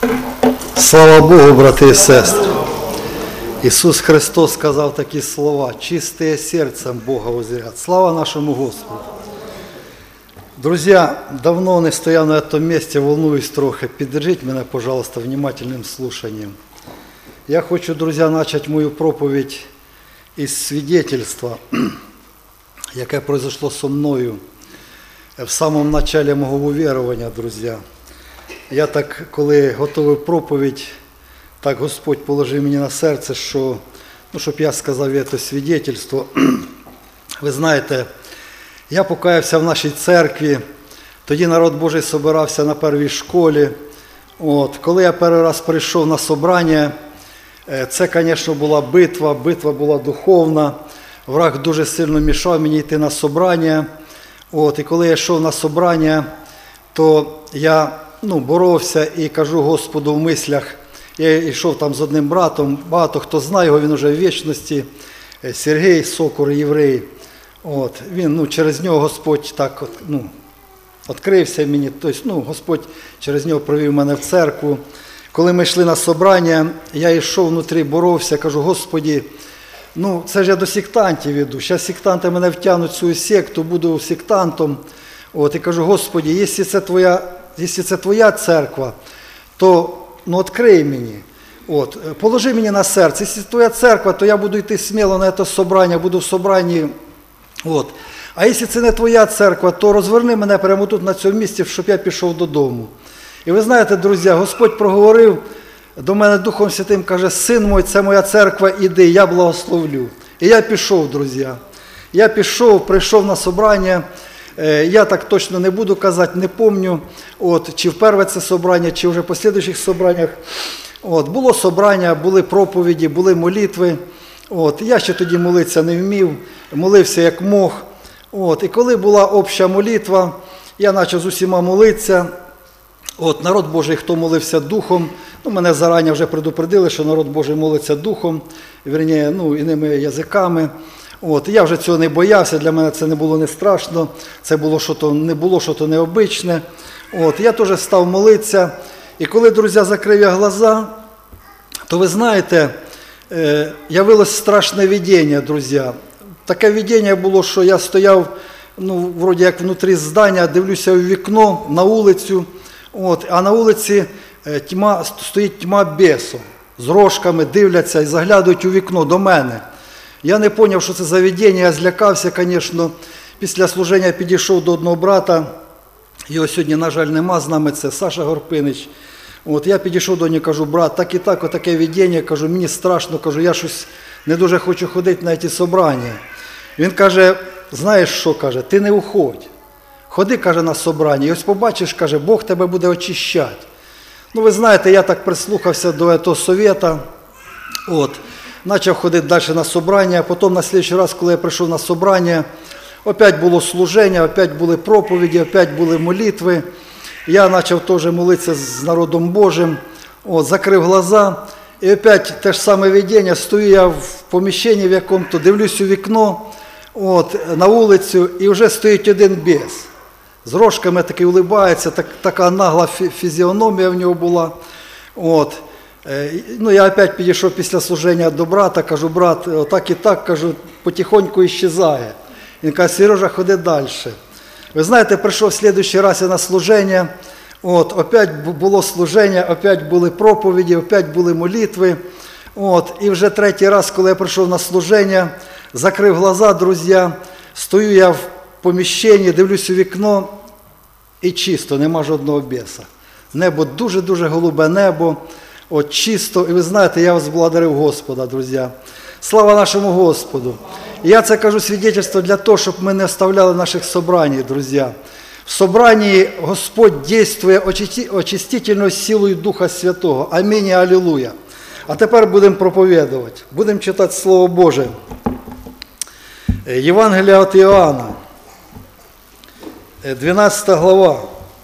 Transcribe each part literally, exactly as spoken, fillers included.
Слава Богу, брати і сестри! Ісус Христос сказав такі слова: «Чистые сердцем Бога узрят». Слава нашему Господу! Друзья, давно не стоял на этом месте, волнуюсь трохи. Піддержіть мене, пожалуйста, внимательным слушанием. Я хочу, друзья, начать мою проповедь із свидетельства, яке произошло со мною в самому начале мого увірування, друзья. Я так, коли готовив проповідь, так Господь положив мені на серце, що, ну, щоб я сказав це свидетельство. Ви знаєте, я покаявся в нашій церкві, тоді народ Божий собирався на первій школі. От, коли я перший раз прийшов на собрання, це, звісно, була битва, битва була духовна. Враг дуже сильно мішав мені йти на собрання. От, і коли я йшов на собрання, то я ну, боровся і кажу Господу в мислях. Я йшов там з одним братом, багато хто знає його, він вже в вічності, Сергій Сокур, єврей. От, він, ну, через нього Господь так, ну, відкрився мені, тобто, ну, Господь через нього провів мене в церкву. Коли ми йшли на собрання, я йшов внутрі, боровся, кажу, Господі, ну, це ж я до сектантів іду, зараз сектанти мене втягнуть в свою секту, буду сектантом. От, і кажу, Господі, якщо це твоя, якщо це твоя церква, то ну, відкрий мені, от, положи мені на серце. Якщо це твоя церква, то я буду йти сміло на це собрання, буду в собранні. От. А якщо це не твоя церква, то розверни мене прямо тут, на цьому місці, щоб я пішов додому. І ви знаєте, друзі, Господь проговорив до мене Духом Святим, каже, син мой, це моя церква, іди, я благословлю. І я пішов, друзі. Я пішов, прийшов на собрання. Я так точно не буду казати, не пам'ятаю, от, чи в перше це собрання, чи вже по слідуючих собраннях. От, було собрання, були проповіді, були молитви. От, я ще тоді молитися не вмів, молився як мог. От, і коли була обща молитва, я почав з усіма молитися. От, народ Божий, хто молився духом, ну, мене зарані вже предупредили, що народ Божий молиться духом, вірніше, ну, іними язиками. От, я вже цього не боявся, для мене це не було не страшно, це було що-то, не було щось необичне. От, я теж став молитися, і коли, друзі, закрив я глаза, то ви знаєте, е, явилось страшне видіння, друзі. Таке видіння було, що я стояв, ну, вроді як внутрі здання, дивлюся в вікно, на вулицю, от, а на вулиці е, тьма, стоїть тьма бесу, з рожками дивляться і заглядають у вікно до мене. Я не зрозумів, що це за видіння, я злякався, звісно. Після служення підійшов до одного брата, його сьогодні, на жаль, нема з нами, це Саша Горпинич. От, я підійшов до нього, кажу, брат, так і так, отаке видіння, кажу, мені страшно, кажу, я щось не дуже хочу ходити на ці собрання. Він каже, знаєш що, каже, ти не уходь, ходи, каже, на собрання, і ось побачиш, каже, Бог тебе буде очищати. Ну, ви знаєте, я так прислухався до цього совєта, от. Почав ходити далі на собрання, а потім на слідчий раз, коли я прийшов на собрання, опять було служення, опять були проповіді, опять були молитви. Я почав теж молитися з народом Божим, от, закрив глаза, і опять те ж саме видіння, стою я в поміщенні в якому-то, дивлюсь у вікно, от, на вулицю, і вже стоїть один бес. З рожками такий улибається, так, така нагла фізіономія в нього була. От. Ну, я опять підійшов після служення до брата, кажу, брат, отак і так, кажу, потихоньку іщезає. Він каже, Сережа, ходи далі. Ви знаєте, прийшов слідуючий раз я на служення, от, опять було служення, опять були проповіді, опять були молитви. От, і вже третій раз, коли я прийшов на служення, закрив глаза, друзі, стою я в поміщенні, дивлюсь у вікно, і чисто, нема жодного беса. Небо дуже-дуже голубе небо. От чисто, і ви знаєте, я вас благодарив Господа, друзі. Слава нашому Господу. І я це кажу свідчення для того, щоб ми не оставляли наших собрань, друзі. В собранні Господь дійствує очистительною силою Духа Святого. Амінь і алілуя. А тепер будемо проповідувати. Будемо читати Слово Боже. Євангелія від Іоанна, дванадцята глава.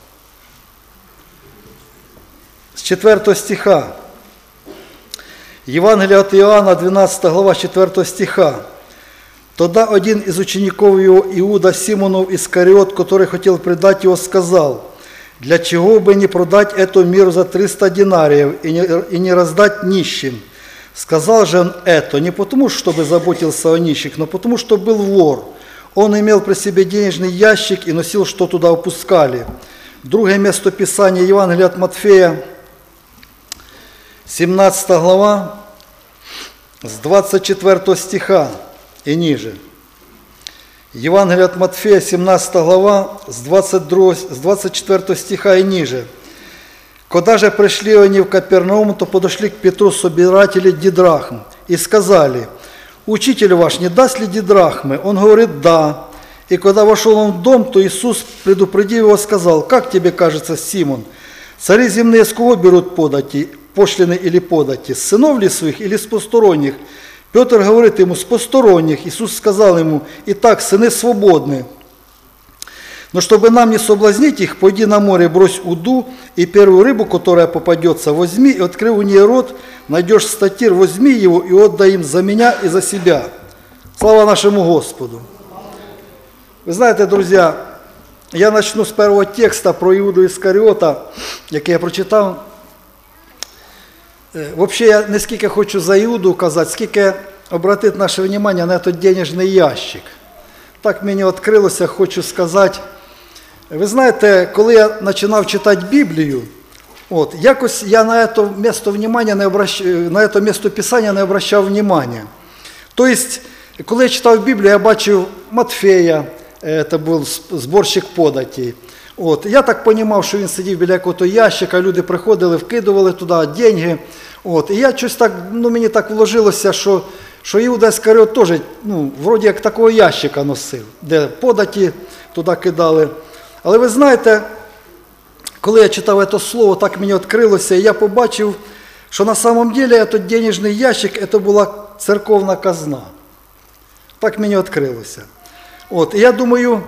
С четвертого стиха. Евангелие от Иоанна, двенадцатая глава, с четвертого стиха. Тогда один из учеников его, Иуда Симонов Искариот, который хотел предать его, сказал: для чего бы не продать эту миру за триста динариев и не, и не раздать нищим? Сказал же он это не потому, чтобы заботился о нищих, но потому, что был вор. Он имел при себе денежный ящик и носил, что туда опускали. Другое место Писания, Евангелие от Матфея, семнадцатая глава, с двадцать четвёртого стиха и ниже. Евангелие от Матфея, семнадцатая глава, с двадцать четвёртого стиха и ниже. Когда же пришли они в Капернаум, то подошли к Петру собиратели дидрахм и сказали: «Учитель ваш не даст ли дидрахмы?» Он говорит: «Да». И когда вошел он в дом, то Иисус, предупредив его, сказал: «Как тебе кажется, Симон, цари земные с кого берут подати, пошлины или подати? С сынов ли своих или с посторонних?» Петр говорит ему: «С посторонних». Иисус сказал ему: «Итак, сыны свободны. Но чтобы нам не соблазнить их, пойди на море, брось уду, и первую рыбу, которая попадется, возьми, и, открыв у нее рот, найдешь статир, возьми его и отдай им за меня и за себя». Слава нашему Господу! Вы знаете, друзья, я начну с первого текста про Іуду Іскаріота, який я прочитав. Вообще, я не скільки хочу за Іуду казати, скільки обратити наше внимание на этот денежний ящик. Так мені відкрилося, хочу сказати. Ви знаєте, коли я починав читати Біблію, от, якось я на це місце внимання не обращ... на це місце Писання не обращав внимання. Тобто, коли я читав Біблію, я бачив Матфея, це був зборщик податей. От, я так розумів, що він сидів біля якогось ящика, люди приходили, вкидували туди деньги. От, і я щось так, ну мені так вложилося, що, що Іуда Іскаріот теж, ну, вроді як такого ящика носив, де податі туди кидали. Але ви знаєте, коли я читав це слово, так мені відкрилося, і я побачив, що на самом деле цей денежний ящик – це була церковна казна. Так мені відкрилося. От, і я думаю,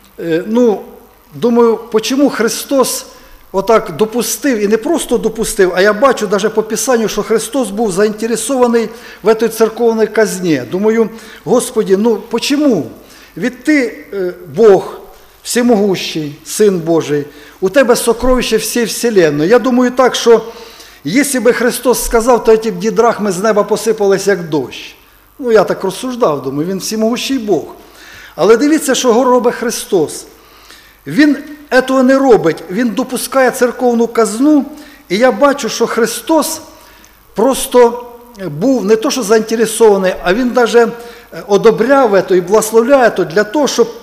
ну, думаю, чому Христос отак допустив, і не просто допустив, а я бачу навіть по Писанню, що Христос був заінтересований в цій церковній казні. Думаю, Господи, ну чому? Ведь Ти, Бог, всемогущий, Син Божий, у Тебе сокровище всієї вселенної. Я думаю так, що якщо б Христос сказав, то ці дидрахми з неба посипались як дощ. Ну, я так розсуждав, думаю, Він всемогущий Бог. Але дивіться, що робить Христос. Він цього не робить, Він допускає церковну казну, і я бачу, що Христос просто був не то, що заінтересований, а Він навіть одобряв це і благословляє це для того, щоб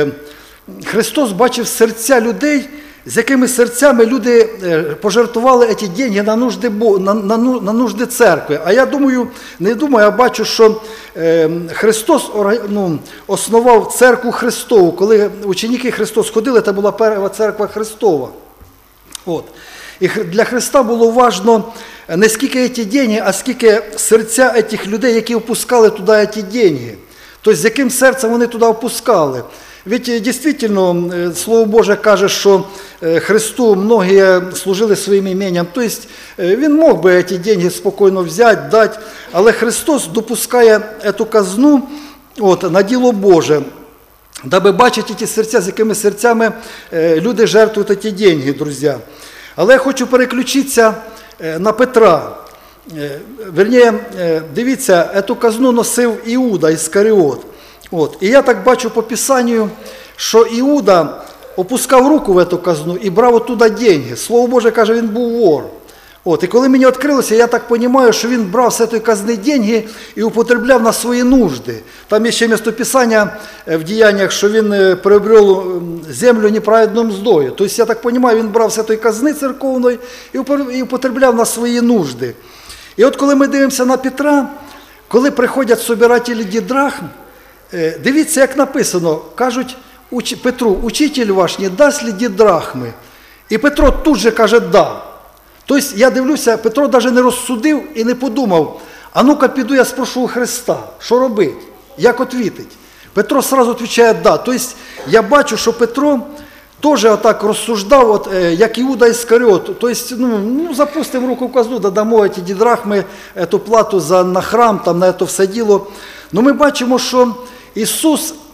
Христос бачив серця людей, з якими серцями люди пожертвували ці гроші на нужди, на, на, на нужди церкви. А я думаю, не думаю, я бачу, що Христос ну, основав церкву Христову. Коли ученики Христос ходили, це була перша церква Христова. От. І для Христа було важливо не скільки ці гроші, а скільки серця цих людей, які опускали туди ці гроші. Тобто, з яким серцем вони туди опускали. Ведь дійсно, Слово Боже каже, що Христу многие служили своїм іменням. Тобто, він мог би ці гроші спокійно взяти, дати, але Христос допускає цю казну от, на діло Боже, даби бачити ті серця, з якими серцями люди жертвують ці гроші, друзі. Але я хочу переключитися на Петра. Верніше, дивіться, цю казну носив Іуда Іскаріот. От. І я так бачу по Писанню, що Іуда опускав руку в цю казну і брав оттуда деньги. Слово Боже каже, він був вор. От. І коли мені відкрилося, я так розумію, що він брав з цієї казни деньги і употребляв на свої нужди. Там є ще місце Писання в діяннях, що він приобрел землю неправедною мздою. Тобто, я так розумію, він брав з цієї казни церковної і употребляв на свої нужди. І от коли ми дивимося на Петра, коли приходять собирателі дидрахм, дивіться, як написано, кажуть Петру, учитель ваш не дасть ли дидрахми? І Петро тут же каже, да. Тобто, я дивлюся, Петро навіть не розсудив і не подумав, а ну-ка піду я спрошу у Христа, що робити, як відповідати. Петро одразу відповідає, да. Тобто, я бачу, що Петро теж отак розсуждав, от, як Іуда Іскаріот. Тобто, ну, ну, запустимо руку в казну, додамо ці дидрахми, цю плату за, на храм, там, на це все діло. Но ми бачимо, що Ісус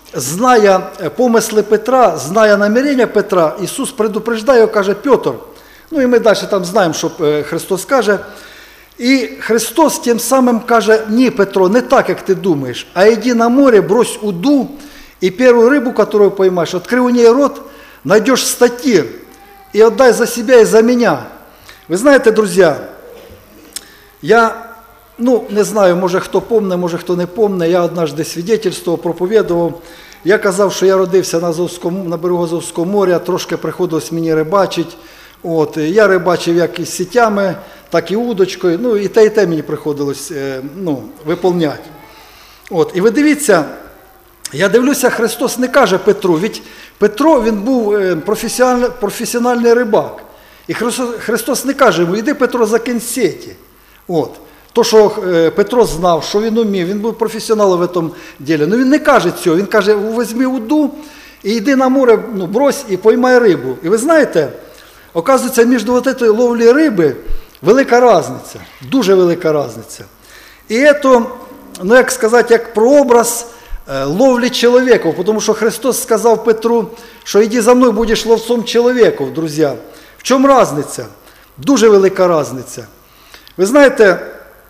зная помисли Петра, зная намірення Петра, Ісус предупреждає, каже: Петр, ну і ми далі там знаємо, що Христос каже, і Христос тим самим каже: ні, Петро, не так, як ти думаєш, а йди на море, брось уду, и первую рыбу, которую поймаешь, открой у ней рот, найдешь статир, и отдай за себя и за меня. Ви знаєте, друзі, я, ну, не знаю, може хто помне, може хто не помне, я однажды свідетельствував, проповідував. Я казав, що я родився на, Азовському, на берегу Азовського моря, трошки приходилось мені рибачити. От, я рибачив як із сітями, так і удочкою, ну і те, і те мені приходилось ну, виповняти. От, і ви дивіться, я дивлюся, Христос не каже Петру, ведь Петро, він був професіональний, професіональний рибак. І Христос, Христос не каже йому: іди, Петро, закинь сеті. От. То, що Петро знав, що він умів, він був професіоналом в цьому ділі. Ну він не каже цього, він каже: візьми уду і йди на море, ну, брось і поймай рибу. І ви знаєте, оказується, між цією ловлею риби велика різниця, дуже велика різниця. І це, ну як сказати, як прообраз ловлі чоловіків, тому що Христос сказав Петру, що йди за мною, будеш ловцом чоловіків, друзі. В чому різниця? Дуже велика різниця. Ви знаєте,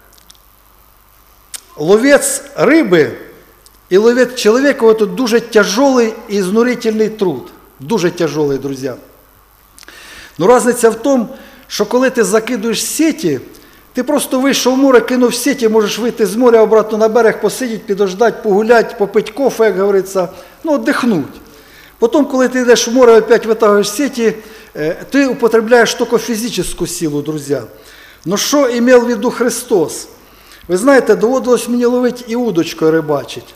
ловець риби і ловець чоловіка – це дуже тяжелий і ізнурительний труд. Дуже тяжелий, друзі. Ну, різниця в тому, що коли ти закидуєш сеті, ти просто вийшов в море, кинув сеті, можеш вийти з моря обратно на берег, посидіти, підождати, погуляти, попити кофе, як говориться, ну, віддихнути. Потім, коли ти йдеш в море, опять витягуєш сеті, ти употребляєш тільки фізичну силу, друзі. Ну, що імел в виду Христос? Ви знаєте, доводилось мені ловити і удочкою рибачити.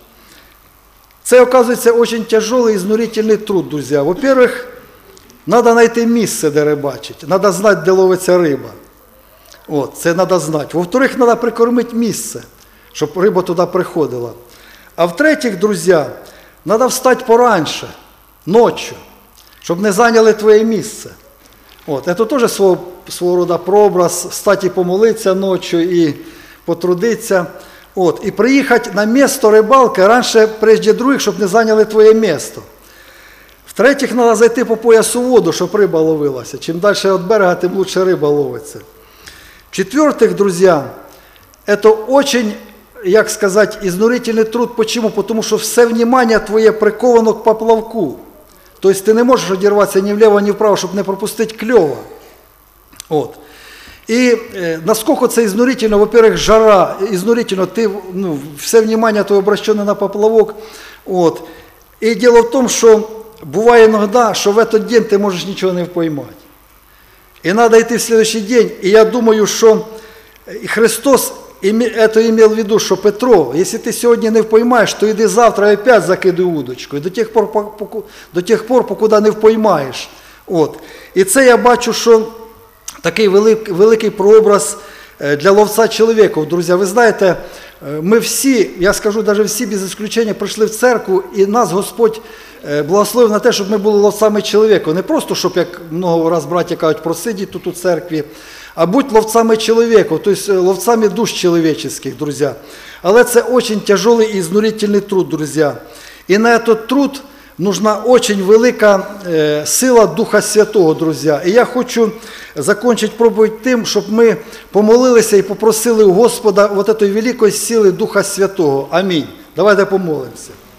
Це, оказується, дуже тяжелий і ізнурительний труд, друзі. Во-первых, треба знайти місце, де рибачити. Треба знати, де ловиться риба. От, це треба знати. Во-вторых, треба прикормити місце, щоб риба туди приходила. А в-третіх, друзі, треба встати пораньше, ночі, щоб не зайняли твоє місце. От, це теж свого, свого роду прообраз, встати і помолитися ночі і потрудитися. От, і приїхати на місце рибалки раніше, прежде других, щоб не зайняли твоє місце. В-третіх, треба зайти по поясу в воду, щоб риба ловилася. Чим далі від берега, тим лучше риба ловиться. В-четвертых, друзья, это очень, як сказать, изнурительный труд. Почему? Потому что все внимание твоє приковано к поплавку. То есть ты не можешь одірватися ні вліво, ні вправо, щоб не пропустити кльова. От. І е, наскільки це ізнурительно, во-первых, жара, ізнурительно, ти, ну, все внимание твоє обращене на поплавок. От. І діло в тому, що буває іноді, що в этот день ти можеш нічого не поймати. И надо идти в следующий день. И я думаю, что Христос это имел в виду, что Петро, если ты сегодня не впоймаешь, то иди завтра и опять закидай удочку. И до тех пор, до тех пор покуда не впоймаєш. От. І це я бачу, що такий великий, великий прообраз для ловця чоловіків. Друзі, ви знаєте, ми всі, я скажу, навіть всі без исключення прийшли в церкву, і нас Господь благословив на те, щоб ми були ловцями чоловіка. Не просто, щоб, як много раз браття кажуть, просидіти тут у церкві, а будь ловцями чоловіка, тобто ловцями душ чоловічих, друзі. Але це дуже тяжелий і ізнурительний труд, друзі. І на цей труд нужна очень велика э, сила Духа Святого, друзі. І я хочу закончити проповідь тим, щоб ми помолилися і попросили у Господа вот этой великої сили Духа Святого. Амінь. Давайте помолимося.